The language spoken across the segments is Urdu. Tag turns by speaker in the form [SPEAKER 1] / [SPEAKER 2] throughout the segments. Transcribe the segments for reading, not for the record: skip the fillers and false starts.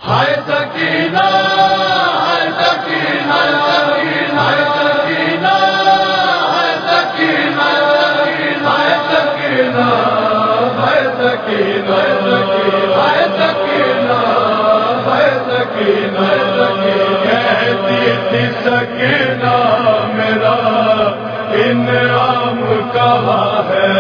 [SPEAKER 1] ہائے سکینہ ہائے سکینہ ہائے سکینہ ہائے سکینہ ہائے سکینہ ہائے سکینہ ہائے سکینہ ہائے سکینہ کہتی تھی سکینہ میرا انعام کہاں ہے،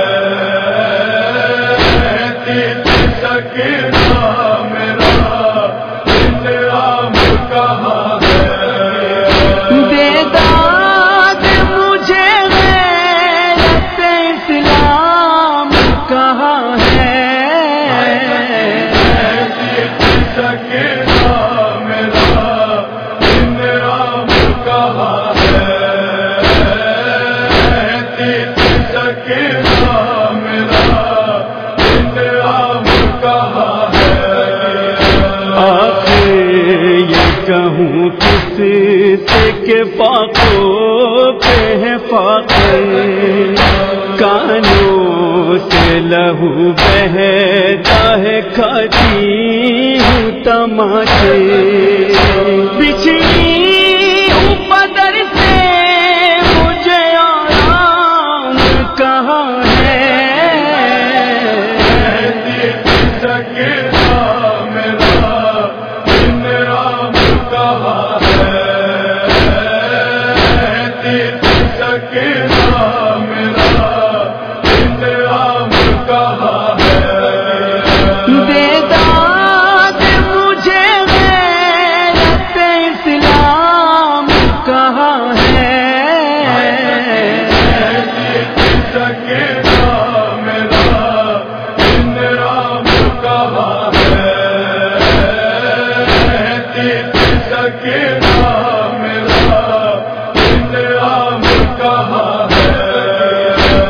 [SPEAKER 1] کہتی تھی سکینہ میرا انعام کہاں ہے،
[SPEAKER 2] دے داد مجھے غیرت اسلام کہاں ہے،
[SPEAKER 1] کہتی تھی سکینہ میرا انعام کہاں ہے، کہتی تھی سکینہ میرا انعام کہاں ہے۔
[SPEAKER 2] آخر یہ کہوں کس سے کہ فاقوں پہ ہے فاقے، کانوں سے لہو بہتا ہے، کھاتی ہوں تماچے، بچھڑی ہوں بدر سے مجھے آرام کہاں ہے،
[SPEAKER 1] کہتی تھی سکینہ میرا انعام کہاں ہے، کہتی تھی سکینہ میرا انعام کہاں ہے،
[SPEAKER 2] دے داد مجھے غیرت اسلام کہاں ہے،
[SPEAKER 1] کہتی تھی سکینہ میرا انعام کہاں ہے، کہتی تھی سکینہ میرا انعام کہاں ہے۔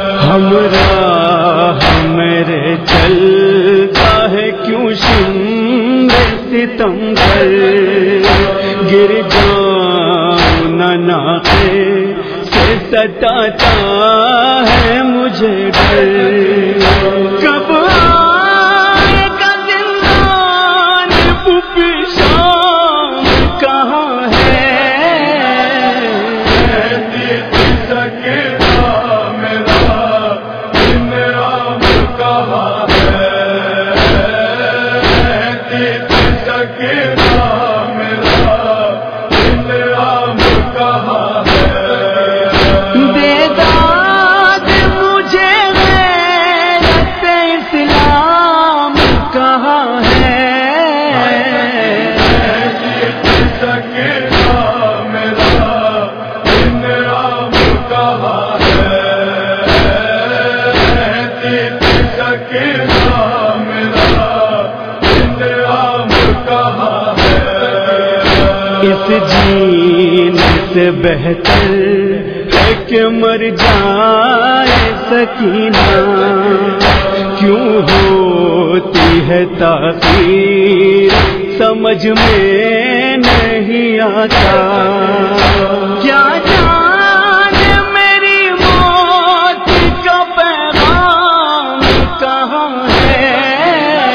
[SPEAKER 2] ہمراہ میرے چلتا ہے کیوں شمر ستم پر، گر جاؤں نہ ناقے سے ستاتا ہے مجھے ڈر، کب آئے گا زندان پوپی شام کہاں ہے،
[SPEAKER 1] کہتی تھی سکینہ میرا انعام کہاں ہے، کہتی تھی سکینہ میرا انعام کہاں ہے،
[SPEAKER 2] دے داد مجھے غیرت اسلام کہاں ہے،
[SPEAKER 1] کہتی تھی سکینہ میرا انعام کہاں ہے، کہتی تھی سکینہ میرا انعام کہاں ہے۔
[SPEAKER 2] اس جینے سے بہتر ہے کہ مر جائے سکینہ، کیوں ہوتی ہے تاخیر سمجھ میں نہیں آتا، کیا جانے میری موت کا پیغام کہاں ہے،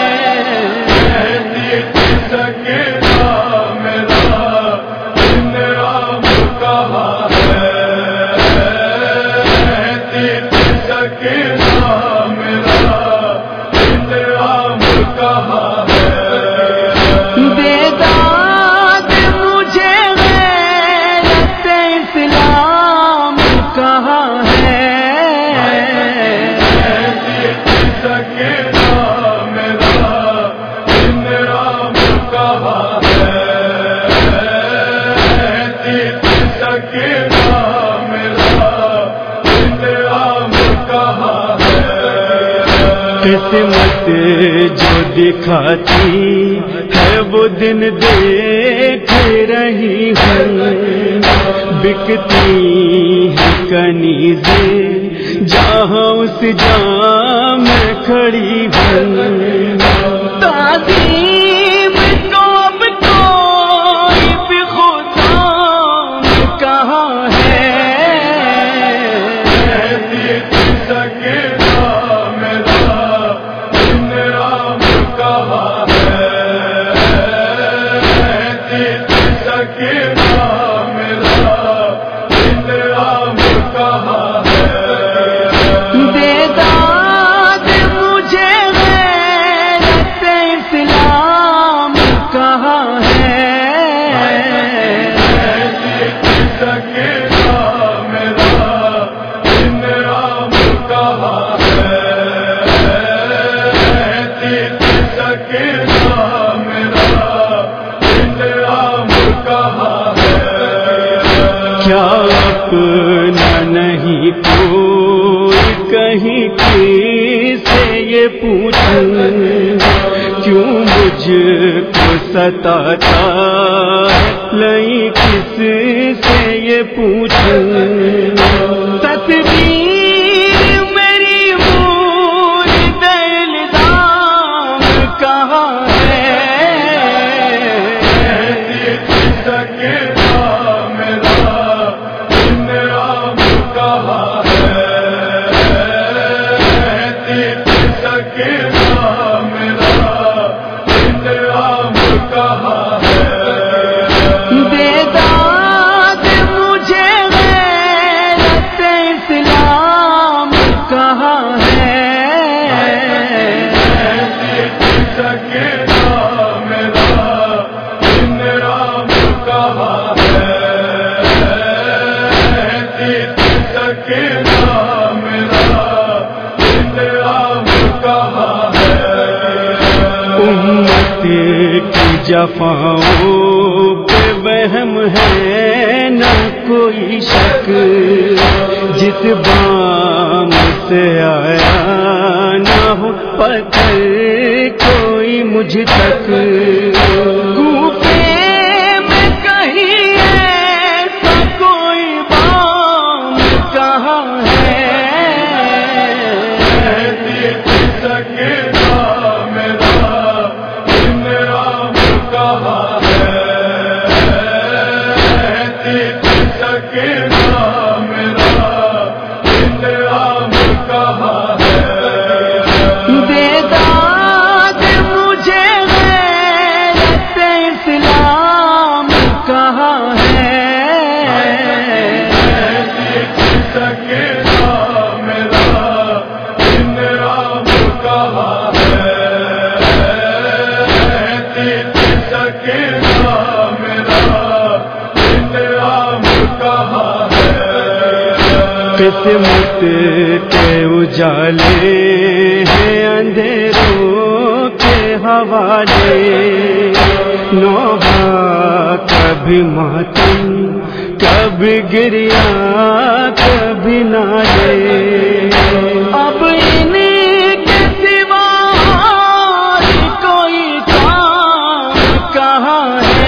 [SPEAKER 1] کہتی تھی سکینہ میرا انعام کہاں ہے، کہتی تھی سکینہ میرا انعام کہاں ہے،
[SPEAKER 2] دے داد مجھے غیرت اسلام کہاں ہے،
[SPEAKER 1] کہتی تھی سکینہ میرا انعام کہاں ہے، کہتی تھی سکینہ میرا انعام کہاں ہے۔
[SPEAKER 2] قسمت جو دکھاتی ہے وہ دن دیکھ رہی ہوں، بکتی ہے کنیزیں جہاں اس جام میں کھڑی ہوں، تعظیم کو اب کوئی بھی خدا کہاں ہے،
[SPEAKER 1] کہتی تھی سکینہ میرا انعام کہاں ہے،
[SPEAKER 2] اپنا نہیں کوئی کہیں کیسے یہ پوچھوں کیوں مجھ کو ستاتا نہیں کس سے یہ پوچھوں تصویر میری مورد الزام کہاں ہے کی جفاؤں پہ بہم ہے نہ کوئی شک جس بام سے آیا نہ ہو پتھر کوئی مجھ تک گوفے میں کہیں ایسا کوئی بام کہاں ہے قسمت کے اجالے ہیں اندھیروں کے حوالے نوحہ کبھی ماتم کبھی گریا کبھی نالے اب انہیں کے سوا کوئی کام کہاں ہے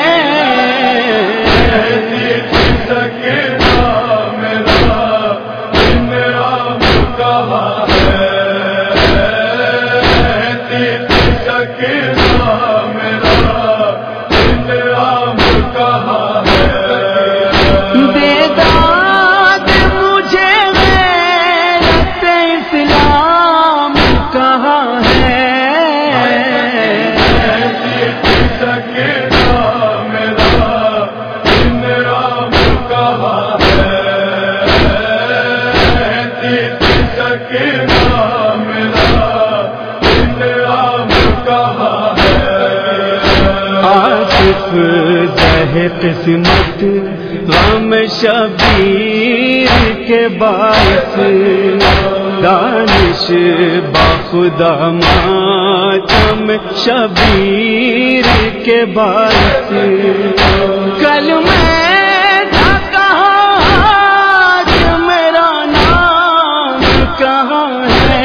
[SPEAKER 2] قسمت غم شبیر کے باعث دانش باخدا ماتم شبیر کے باعث کل میں تھا کہاں آج میرا نام کہاں ہے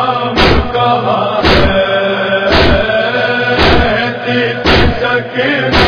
[SPEAKER 1] کہ